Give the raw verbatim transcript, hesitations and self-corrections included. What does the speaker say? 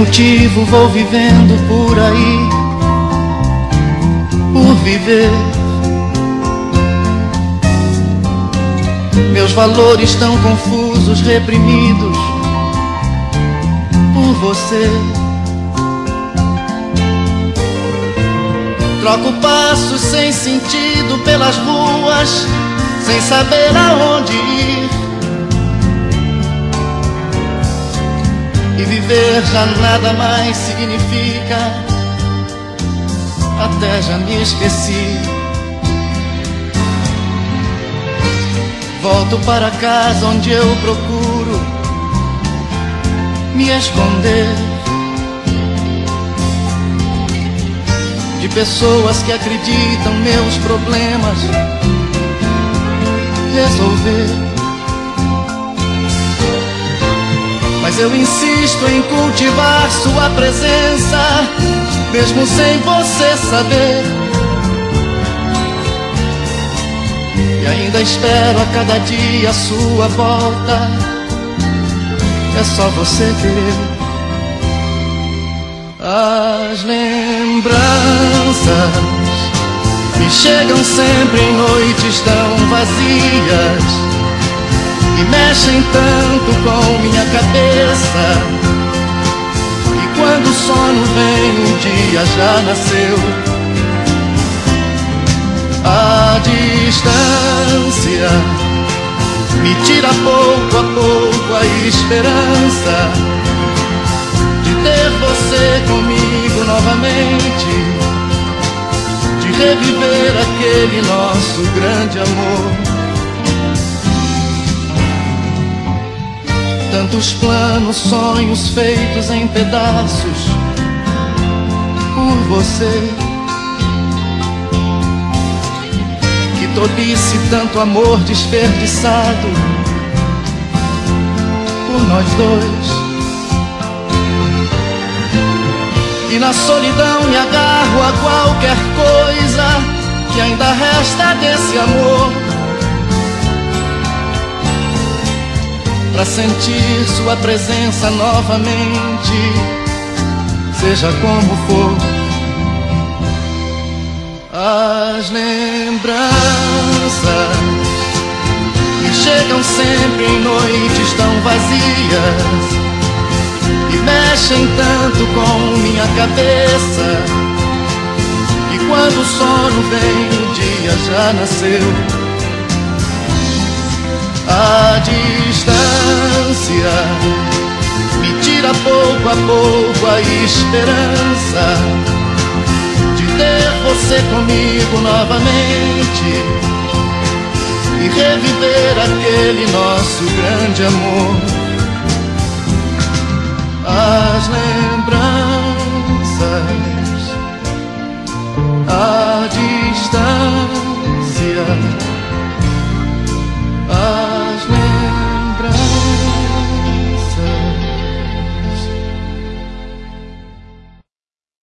motivo vou vivendo por aí, por viver. Meus valores tão confusos, reprimidos por você. Troco passos sem sentido pelas ruas, sem saber aonde ir. E viver já nada mais significa, até já me esqueci. Volto para casa onde eu procuro me esconder de pessoas que acreditam meus problemas resolver. Mas eu insisto em cultivar sua presença, mesmo sem você saber. E ainda espero a cada dia a sua volta. É só você querer. As lembranças me chegam sempre em noites tão vazias e mexem tanto com minha cabeça. E quando o sono vem, um dia já nasceu. A distância me tira pouco a pouco a esperança de ter você comigo novamente, de reviver aquele nosso grande amor. Tantos planos, sonhos feitos em pedaços por você. Que tolice, tanto amor desperdiçado por nós dois. E na solidão me agarro a qualquer coisa que ainda resta desse amor, pra sentir sua presença novamente, seja como for. As lembranças me chegam sempre em noites tão vazias e mexem tanto com minha cabeça. E quando o sono vem, o dia já nasceu. A distância me tira pouco a pouco a esperança de ter você comigo novamente e reviver aquele nosso grande amor. As lembranças, a distância